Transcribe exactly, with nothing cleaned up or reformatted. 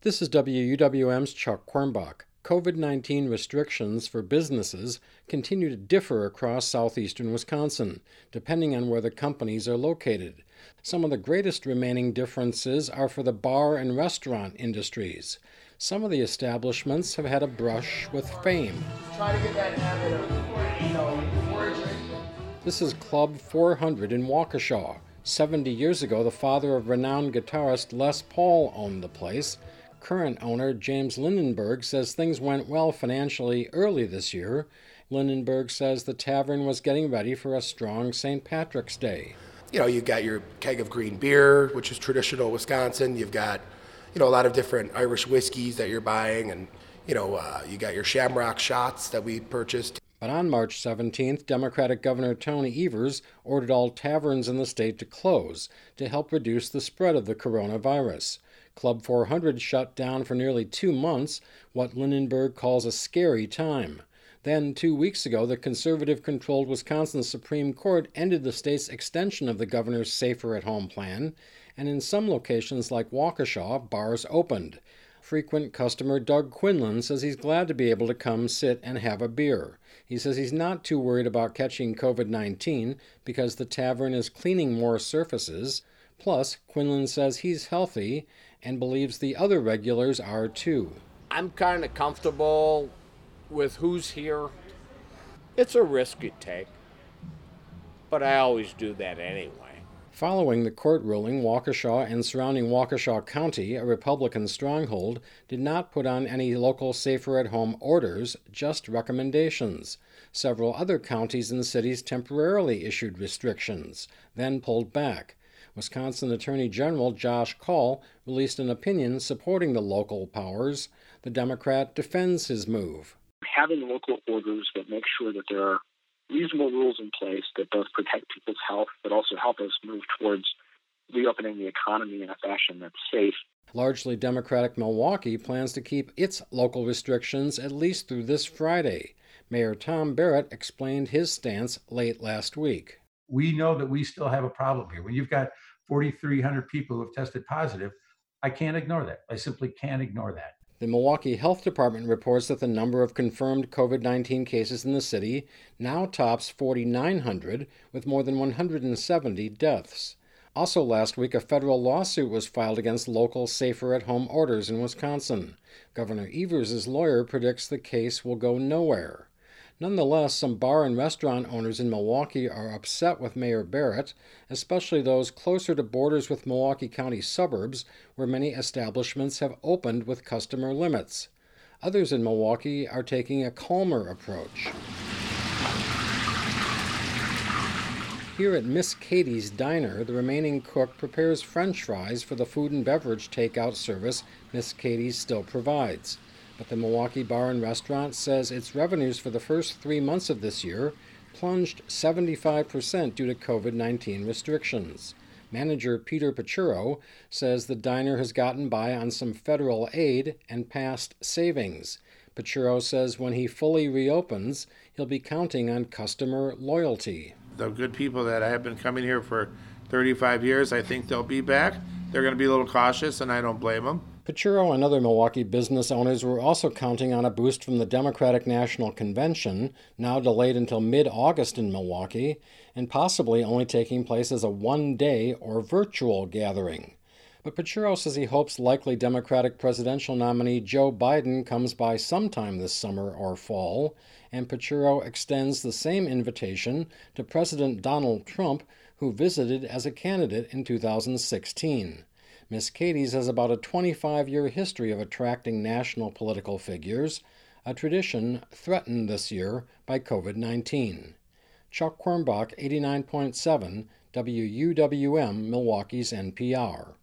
This is W U W M's Chuck Quirmbach. COVID nineteen restrictions for businesses continue to differ across southeastern Wisconsin, depending on where the companies are located. Some of the greatest remaining differences are for the bar and restaurant industries. Some of the establishments have had a brush with fame. Try to get that habit of, you know, foraging. This is Club four hundred in Waukesha. Seventy years ago, the father of renowned guitarist Les Paul owned the place. Current owner James Lindenberg says things went well financially early this year. Lindenberg says the tavern was getting ready for a strong Saint Patrick's Day. You know, you've got your keg of green beer, which is traditional Wisconsin. You've got, you know, a lot of different Irish whiskeys that you're buying, and, you know, uh, you got your Shamrock shots that we purchased. But on March seventeenth, Democratic Governor Tony Evers ordered all taverns in the state to close to help reduce the spread of the coronavirus. Club four hundred shut down for nearly two months, what Lindenberg calls a scary time. Then, two weeks ago, the conservative-controlled Wisconsin Supreme Court ended the state's extension of the governor's Safer at Home plan, and in some locations like Waukesha, bars opened. Frequent customer Doug Quinlan says he's glad to be able to come sit and have a beer. He says he's not too worried about catching COVID nineteen because the tavern is cleaning more surfaces. Plus, Quinlan says he's healthy and believes the other regulars are too. I'm kind of comfortable with who's here. It's a risk you take, but I always do that anyway. Following the court ruling, Waukesha and surrounding Waukesha County, a Republican stronghold, did not put on any local safer-at-home orders, just recommendations. Several other counties and cities temporarily issued restrictions, then pulled back. Wisconsin Attorney General Josh Kaul released an opinion supporting the local powers. The Democrat defends his move. Having local orders that make sure that there are reasonable rules in place that both protect people's health but also help us move towards reopening the economy in a fashion that's safe. Largely Democratic Milwaukee plans to keep its local restrictions at least through this Friday. Mayor Tom Barrett explained his stance late last week. We know that we still have a problem here. When you've got forty-three hundred people who have tested positive, I can't ignore that. I simply can't ignore that. The Milwaukee Health Department reports that the number of confirmed COVID nineteen cases in the city now tops forty-nine hundred, with more than one hundred seventy deaths. Also last week, a federal lawsuit was filed against local safer-at-home orders in Wisconsin. Governor Evers' lawyer predicts the case will go nowhere. Nonetheless, some bar and restaurant owners in Milwaukee are upset with Mayor Barrett, especially those closer to borders with Milwaukee County suburbs, where many establishments have opened with customer limits. Others in Milwaukee are taking a calmer approach. Here at Miss Katie's Diner, the remaining cook prepares French fries for the food and beverage takeout service Miss Katie's still provides. But the Milwaukee Bar and Restaurant says its revenues for the first three months of this year plunged seventy-five percent due to COVID nineteen restrictions. Manager Peter Pachuro says the diner has gotten by on some federal aid and past savings. Pachuro says when he fully reopens, he'll be counting on customer loyalty. The good people that have been coming here for thirty-five years, I think they'll be back. They're going to be a little cautious, and I don't blame them. Pachuro and other Milwaukee business owners were also counting on a boost from the Democratic National Convention, now delayed until mid-August in Milwaukee, and possibly only taking place as a one-day or virtual gathering. But Pachuro says he hopes likely Democratic presidential nominee Joe Biden comes by sometime this summer or fall, and Pachuro extends the same invitation to President Donald Trump, who visited as a candidate in two thousand sixteen. Miss Katie's has about a twenty-five-year history of attracting national political figures, a tradition threatened this year by COVID nineteen. Chuck Quirmbach, eighty-nine point seven, W U W M, Milwaukee's N P R.